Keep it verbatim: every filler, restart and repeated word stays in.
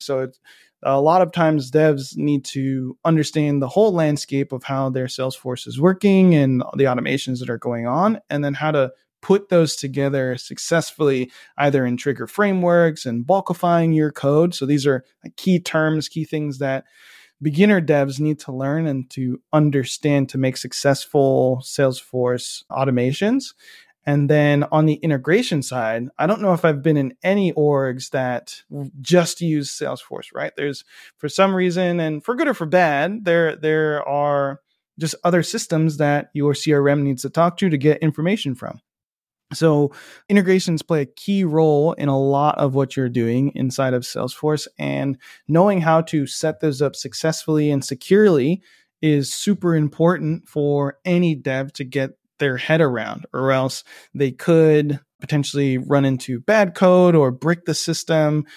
So it's a lot of times devs need to understand the whole landscape of how their Salesforce is working and the automations that are going on, and then how to put those together successfully, either in trigger frameworks and bulkifying your code. So these are like key terms, key things that beginner devs need to learn and to understand to make successful Salesforce automations. And then on the integration side, I don't know if I've been in any orgs that just use Salesforce, right? There's, for some reason, and for good or for bad, there, there are just other systems that your C R M needs to talk to to get information from. So integrations play a key role in a lot of what you're doing inside of Salesforce, and knowing how to set those up successfully and securely is super important for any dev to get their head around, or else they could potentially run into bad code or brick the system